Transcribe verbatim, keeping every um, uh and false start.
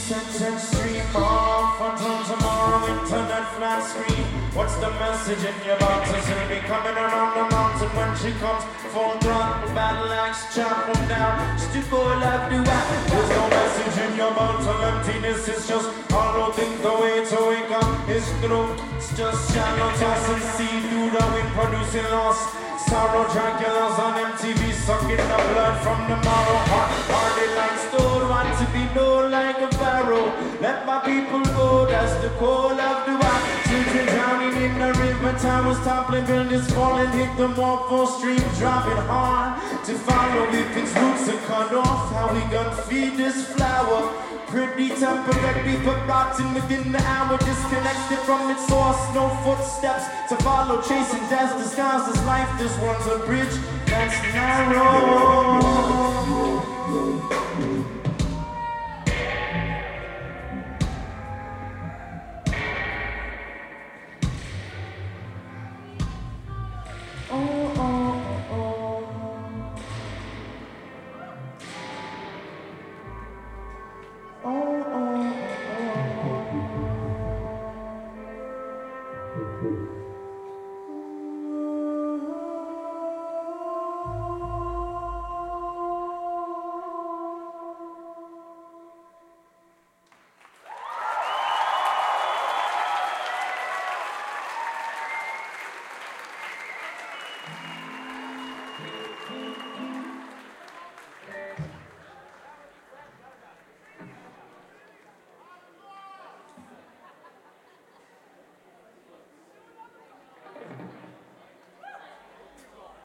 Sentence stream off until tomorrow, internet flat screen. What's the message in your box? She'll be coming around the mountain when she comes. Full throttle, battle axe, chop them down. Still go love do I. There's no message in your bottle. Emptiness is just hollow. Think the way to wake up is through. It's just shallow toss and see through the wind producing loss. Sorrow Dracula's on M T V, sucking the blood from the marrow. Heart, hearted like stone, want to be known like a pharaoh. Let my people go, that's the call of the wild. Children drowning in the river, towers toppling, buildings falling, hit the morpho stream, dropping hard to follow if its roots are cut off. How we gonna feed this flower? Pretty temporary, but rotten within the hour, disconnected from its source. No footsteps to follow, chasing death disguised as life. This one's a bridge that's narrow.